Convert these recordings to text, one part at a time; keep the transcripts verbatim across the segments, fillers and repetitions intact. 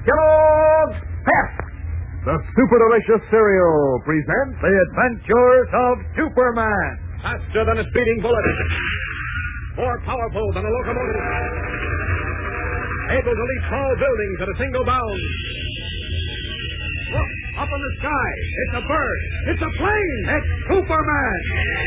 Kellogg's Pep, the super delicious cereal, presents The Adventures of Superman. Faster than a speeding bullet. More powerful than a locomotive. Able to leap tall buildings at a single bound. Look, up in the sky. It's a bird. It's a plane. It's Superman.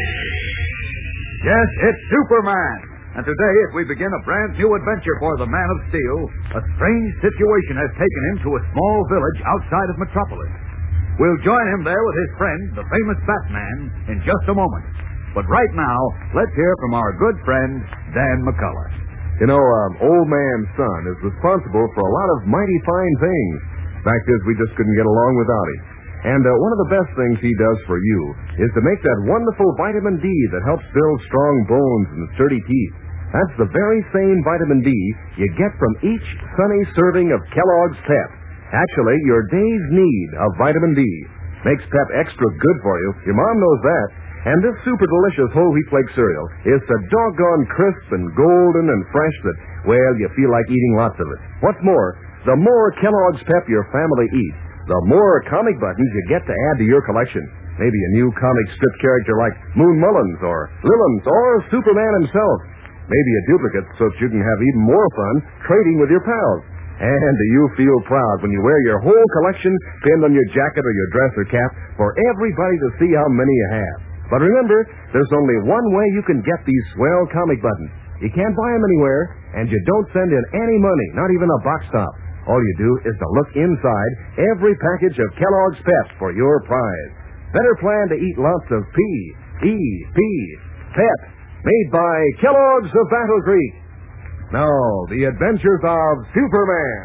Yes, it's Superman. And today, as we begin a brand new adventure for the Man of Steel, a strange situation has taken him to a small village outside of Metropolis. We'll join him there with his friend, the famous Batman, in just a moment. But right now, let's hear from our good friend, Dan McCullough. You know, um, Old Man's son is responsible for a lot of mighty fine things. Fact is, we just couldn't get along without him. And uh, one of the best things he does for you is to make that wonderful vitamin D that helps build strong bones and sturdy teeth. That's the very same vitamin D you get from each sunny serving of Kellogg's Pep. Actually, your day's need of vitamin D makes Pep extra good for you. Your mom knows that. And this super delicious whole wheat flake cereal is so doggone crisp and golden and fresh that, well, you feel like eating lots of it. What's more, the more Kellogg's Pep your family eats, the more comic buttons you get to add to your collection. Maybe a new comic strip character like Moon Mullins or Lillins or Superman himself. Maybe a duplicate so that you can have even more fun trading with your pals. And do you feel proud when you wear your whole collection pinned on your jacket or your dress or cap for everybody to see how many you have? But remember, there's only one way you can get these swell comic buttons. You can't buy them anywhere, and you don't send in any money, not even a box top. All you do is to look inside every package of Kellogg's Pep for your prize. Better plan to eat lots of P E P, Pep, made by Kellogg's of Battle Creek. Now, the adventures of Superman.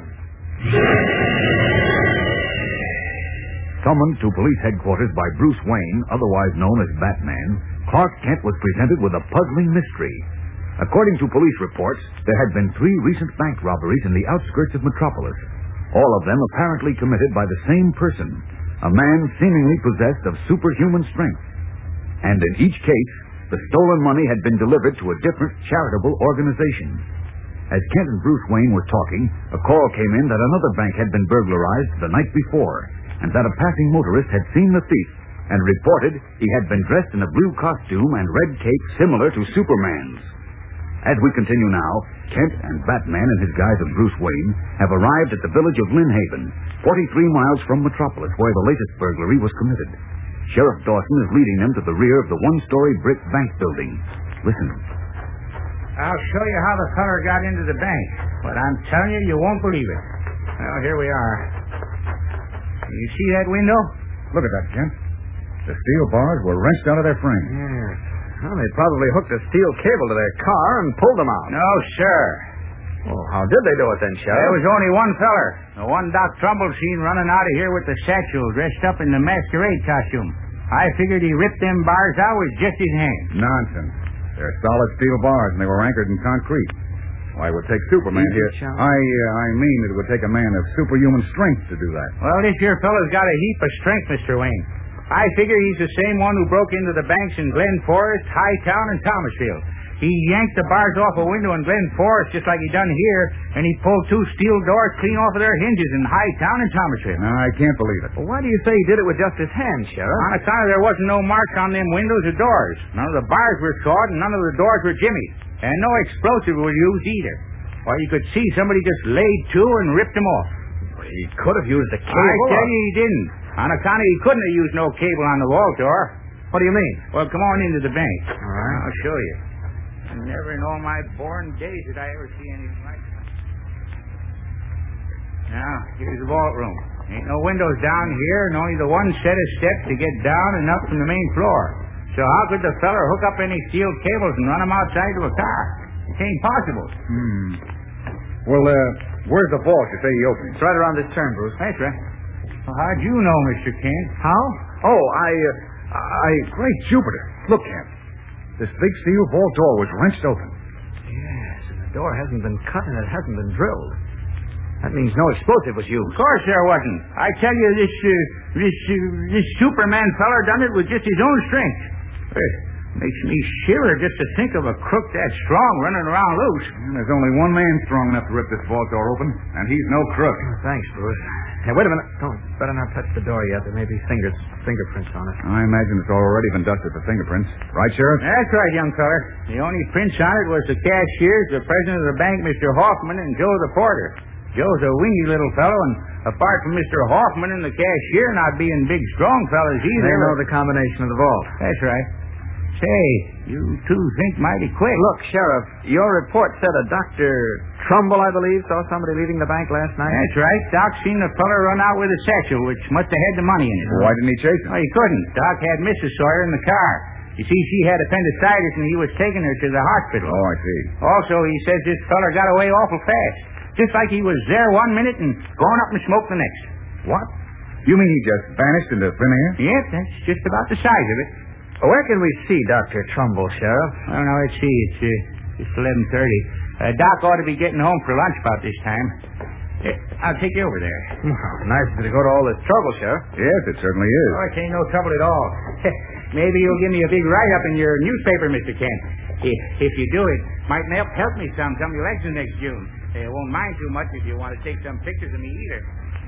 Summoned to police headquarters by Bruce Wayne, otherwise known as Batman, Clark Kent was presented with a puzzling mystery. According to police reports, there had been three recent bank robberies in the outskirts of Metropolis, all of them apparently committed by the same person, a man seemingly possessed of superhuman strength. And in each case, the stolen money had been delivered to a different charitable organization. As Kent and Bruce Wayne were talking, a call came in that another bank had been burglarized the night before, and that a passing motorist had seen the thief and reported he had been dressed in a blue costume and red cape similar to Superman's. As we continue now, Kent and Batman and his guise of Bruce Wayne have arrived at the village of Lynn Haven, forty-three miles from Metropolis, where the latest burglary was committed. Sheriff Dawson is leading them to the rear of the one-story brick bank building. Listen. I'll show you how the feller got into the bank, but I'm telling you, you won't believe it. Well, here we are. You see that window? Look at that, Kent. The steel bars were wrenched out of their frame. Yeah. Well, they probably hooked a steel cable to their car and pulled them out. No, sir. Well, how did they do it then, Sheriff? There was only one feller. The one Doc Trumbull seen running out of here with the satchel dressed up in the masquerade costume. I figured he ripped them bars out with just his hand. Nonsense. They're solid steel bars, and they were anchored in concrete. Why, it would take Superman Easy, here. Sheriff. I uh, I mean it would take a man of superhuman strength to do that. Well, this here fella's got a heap of strength, Mister Wayne. I figure he's the same one who broke into the banks in Glen Forest, Hightown, and Thomasville. He yanked the bars off a window in Glen Forest just like he done here, and he pulled two steel doors clean off of their hinges in Hightown and Thomasville. No, I can't believe it. Well, why do you say he did it with just his hands, Sheriff? On account of there wasn't no marks on them windows or doors. None of the bars were sawed, and none of the doors were jimmied. And no explosive was used either. Why, you could see somebody just laid to and ripped them off. Well, he could have used a cable. I tell you he didn't. On account of he couldn't have used no cable on the vault door. What do you mean? Well, come on into the bank. All right. I'll show you. Never in all my born days did I ever see anything like that. Now, here's the vault room. Ain't no windows down here, and only the one set of steps to get down and up from the main floor. So how could the feller hook up any steel cables and run them outside to a car? It ain't possible. Hmm. Well, uh, where's the vault you say he opened? It's right around this turn, Bruce. That's right. Well, how'd you know, Mister Kent? How? Oh, I, uh, I, great Jupiter. Look, Kent. This big steel vault door was wrenched open. Yes, and the door hasn't been cut and it hasn't been drilled. That means no explosive was used. Of course there wasn't. I tell you, this, uh, this, uh, this Superman feller done it with just his own strength. Hey, Makes me shiver just to think of a crook that strong running around loose. And there's only one man strong enough to rip this vault door open, and he's no crook. Oh, thanks, Bruce. Hey, wait a minute. Oh, better not touch the door yet. There may be fingers, fingerprints on it. I imagine it's already been dusted for fingerprints. Right, Sheriff? That's right, young feller. The only prints on it was the cashier's, the president of the bank, Mister Hoffman, and Joe the porter. Joe's a wingy little fellow, and apart from Mister Hoffman and the cashier not being big, strong fellas either... They know the combination of the vault. That's right. Say, you two think mighty quick. Look, Sheriff, your report said a Doctor Trumbull, I believe, saw somebody leaving the bank last night. That's right. Doc seen the feller run out with a satchel, which must have had the money in it. Well, why didn't he chase him? Well, he couldn't. Doc had Missus Sawyer in the car. You see, she had appendicitis, and he was taking her to the hospital. Oh, I see. Also, he says this feller got away awful fast. Just like he was there one minute and gone up and smoked the next. What? You mean he just vanished into thin air? Yep, that's just about the size of it. Where can we see Doctor Trumbull, Sheriff? Oh, no, let's see. It's, uh, it's eleven thirty. Uh, Doc ought to be getting home for lunch about this time. Here, I'll take you over there. Well, nice to go to all this trouble, Sheriff. Yes, it certainly is. Oh, it ain't no trouble at all. Maybe you'll give me a big write-up in your newspaper, Mister Kent. If, if you do, it might help help me some come election next June. They won't mind too much if you want to take some pictures of me either.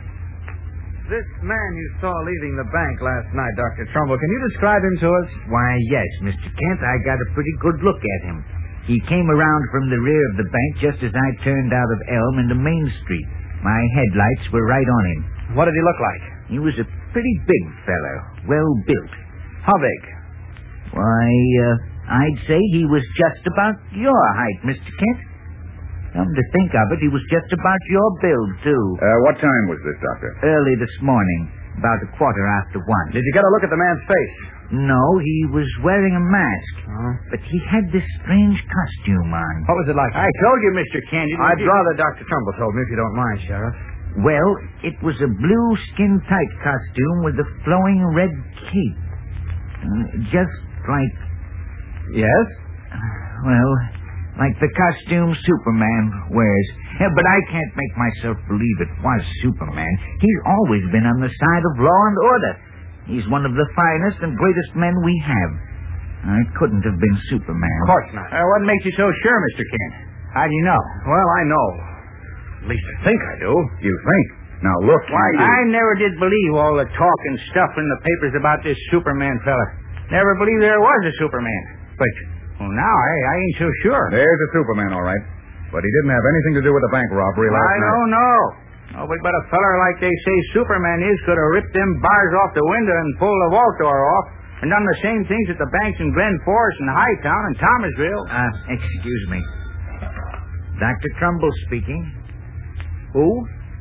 This man you saw leaving the bank last night, Doctor Trumbull, can you describe him to us? Why, yes, Mister Kent, I got a pretty good look at him. He came around from the rear of the bank just as I turned out of Elm into Main Street. My headlights were right on him. What did he look like? He was a pretty big fellow, well built. How big? Why, uh, I'd say he was just about your height, Mister Kent. Come to think of it, he was just about your build, too. Uh, what time was this, Doctor? Early this morning, about a quarter after one. Did you get a look at the man's face? No, he was wearing a mask. Oh. But he had this strange costume on. What was it like? I told you, Mister Kent. I'd rather Doctor Trumbull told me, if you don't mind, Sheriff. Well, it was a blue skin-tight costume with a flowing red cape. Uh, just like... Yes? Well, like the costume Superman wears. Yeah, but I can't make myself believe it was Superman. He's always been on the side of law and order. He's one of the finest and greatest men we have. It couldn't have been Superman. Of course not. Uh, what makes you so sure, Mister Kent? How do you know? Well, I know. At least I think I do. You think? Now, look, why you... I never did believe all the talk and stuff in the papers about this Superman fella. Never believed there was a Superman. But, well, now I, I ain't so sure. There's a Superman, all right. But he didn't have anything to do with the bank robbery last I night. don't know. Nobody but a feller like they say Superman is could have ripped them bars off the window and pulled the vault door off and done the same things at the banks in Glen Forest and Hightown and Thomasville. Uh, excuse me. Doctor Trumbull speaking. Who?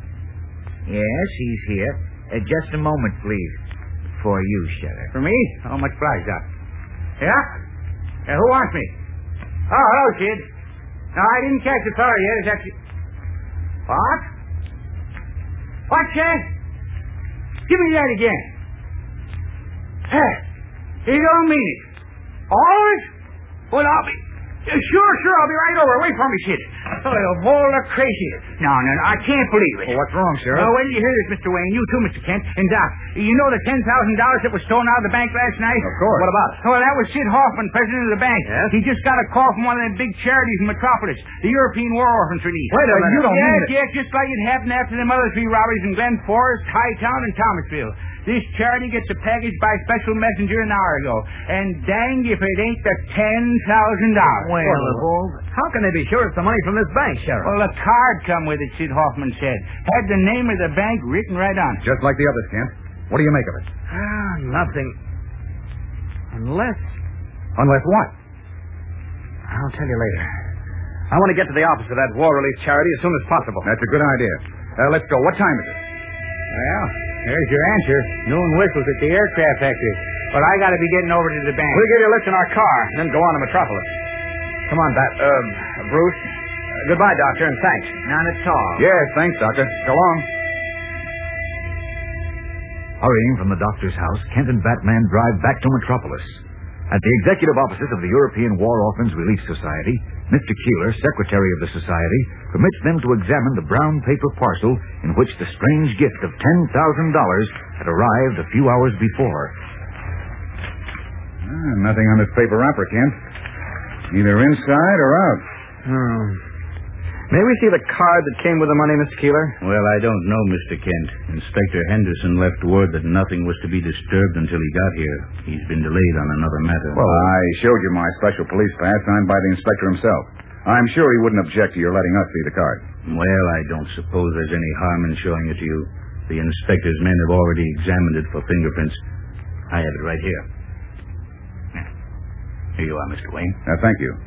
Yes, he's here. Uh, just a moment, please. For you, Sheriff. For me? Oh, much obliged, Doc. Yeah? Uh, who wants me? Oh, hello, kid. No, I didn't catch the feller yet. It's actually... What? What's that? Give me that again. Hey, you don't mean it. All of it? Well, I'll be... Uh, sure, sure, I'll be right over. Wait for me, kid. Oh, of all the crazy... No, no, no, I can't believe it. Well, what's wrong, Sheriff? Oh, when did you hear this, Mister Wayne? You too, Mister Kent. And Doc, you know the ten thousand dollars that was stolen out of the bank last night? Of course. What about it? Well, that was Sid Hoffman, president of the bank. Yes? He just got a call from one of them big charities in Metropolis, the European War Orphans Relief. Wait a minute. You don't yes, mean it. yes, just like it happened after them other three robberies in Glen Forest, Hightown, and Thomasville. This charity gets a package by special messenger an hour ago. And dang if it ain't the ten thousand dollars. Well, of all... How can they be sure it's the money from this bank, Sheriff? Well, a card come with it, Sid Hoffman said. Had the name of the bank written right on it. Just like the others, Kent. What do you make of it? Ah, nothing. Unless... Unless what? I'll tell you later. I want to get to the office of that war relief charity as soon as possible. That's a good idea. Uh, let's go. What time is it? Well, there's your answer. Noon whistles at the aircraft factory. But I got to be getting over to the bank. We'll give you a lift in our car and then go on to Metropolis. Come on, Bat, uh, Bruce. Uh, goodbye, Doctor, and thanks. Not at all. Yes, thanks, Doctor. So long. Hurrying from the doctor's house, Kent and Batman drive back to Metropolis. At the executive offices of the European War Orphans Relief Society, Mister Keeler, secretary of the society, permits them to examine the brown paper parcel in which the strange gift of ten thousand dollars had arrived a few hours before. Ah, Nothing on this paper wrapper, Kent. Either inside or out. Hmm. May we see the card that came with the money, Mister Keeler? Well, I don't know, Mister Kent. Inspector Henderson left word that nothing was to be disturbed until he got here. He's been delayed on another matter. Well, I showed you my special police pass signed by the inspector himself. I'm sure he wouldn't object to your letting us see the card. Well, I don't suppose there's any harm in showing it to you. The inspector's men have already examined it for fingerprints. I have it right here. Here you are, Mister Wayne. Uh, thank you.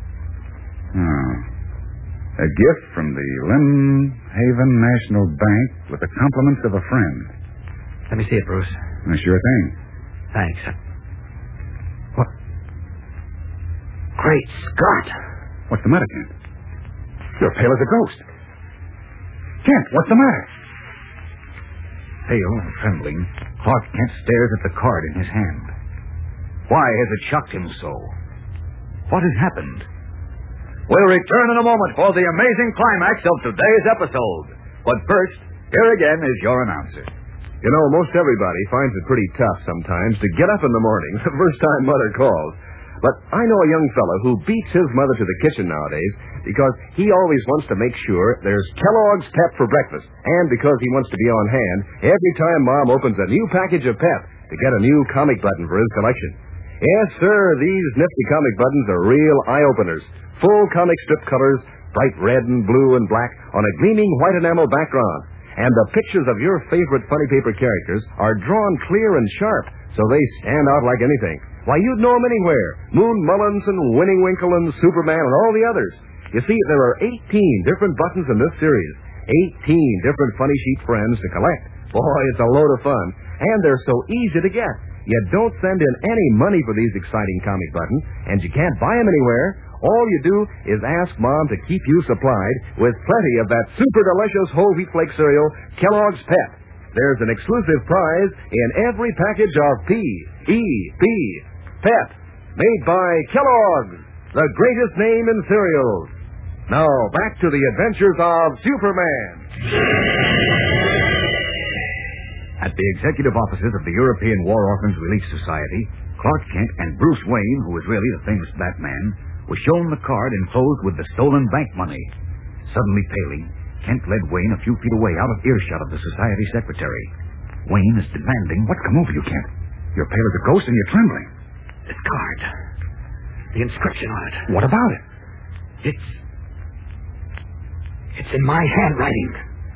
Oh. A gift from the Lynn Haven National Bank with the compliments of a friend. Let me see it, Bruce. Uh, sure thing. Thanks. What? Great Scott! What's the matter, Kent? You're pale as a ghost. Kent, what's the matter? Pale and trembling, Clark Kent stares at the card in his hand. Why has it shocked him so? What has happened? We'll return in a moment for the amazing climax of today's episode. But first, here again is your announcer. You know, most everybody finds it pretty tough sometimes to get up in the morning the first time Mother calls. But I know a young fellow who beats his mother to the kitchen nowadays because he always wants to make sure there's Kellogg's Pep for breakfast, and because he wants to be on hand every time Mom opens a new package of Pep to get a new comic button for his collection. Yes, sir, these nifty comic buttons are real eye-openers. Full comic strip colors, bright red and blue and black on a gleaming white enamel background. And the pictures of your favorite funny paper characters are drawn clear and sharp, so they stand out like anything. Why, you'd know them anywhere. Moon Mullins and Winnie Winkle and Superman and all the others. You see, there are eighteen different buttons in this series. eighteen different funny sheet friends to collect. Boy, it's a load of fun. And they're so easy to get. You don't send in any money for these exciting comic buttons, and you can't buy them anywhere. All you do is ask Mom to keep you supplied with plenty of that super delicious whole wheat flake cereal, Kellogg's Pep. There's an exclusive prize in every package of P E P, Pep, made by Kellogg's, the greatest name in cereals. Now, back to the adventures of Superman. At the executive offices of the European War Orphans Relief Society, Clark Kent and Bruce Wayne, who is really the famous Batman, was shown the card enclosed with the stolen bank money. Suddenly paling, Kent led Wayne a few feet away out of earshot of the society secretary. Wayne is demanding, "What come over you, Kent? You're pale as a ghost and you're trembling." This card. The inscription on it. What about it? It's... It's in my handwriting.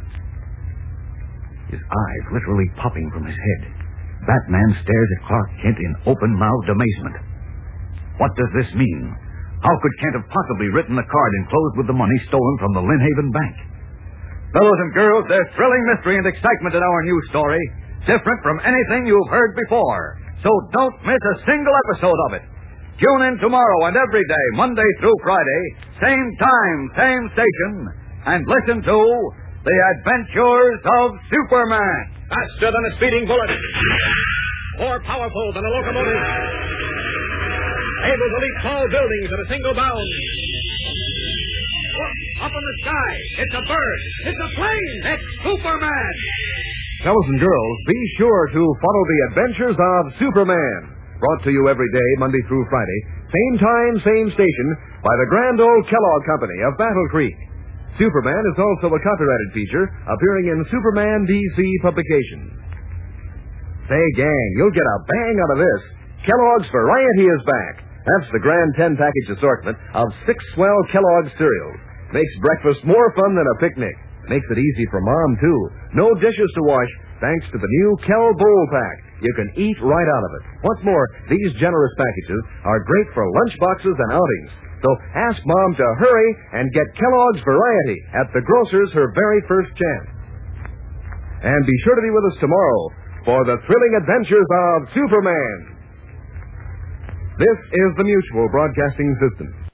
His eyes literally popping from his head. Batman stares at Clark Kent in open-mouthed amazement. What does this mean? How could Kent have possibly written the card enclosed with the money stolen from the Lynn Haven Bank? Fellows and girls, there's thrilling mystery and excitement in our new story, different from anything you've heard before. So don't miss a single episode of it. Tune in tomorrow and every day, Monday through Friday, same time, same station, and listen to The Adventures of Superman. Faster than a speeding bullet. More powerful than a locomotive. Able to leap tall buildings at a single bound. Look, up in the sky. It's a bird. It's a plane. It's Superman. Fellows and girls, be sure to follow The Adventures of Superman. Brought to you every day, Monday through Friday. Same time, same station, by the Grand Old Kellogg Company of Battle Creek. Superman is also a copyrighted feature appearing in Superman D C publications. Say, gang, you'll get a bang out of this. Kellogg's Variety is back. That's the grand ten-package assortment of six swell Kellogg's cereals. Makes breakfast more fun than a picnic. Makes it easy for Mom, too. No dishes to wash, thanks to the new Kell Bowl Pack. You can eat right out of it. What's more, these generous packages are great for lunch boxes and outings. So ask Mom to hurry and get Kellogg's Variety at the grocer's her very first chance. And be sure to be with us tomorrow for the thrilling adventures of Superman. This is the Mutual Broadcasting System.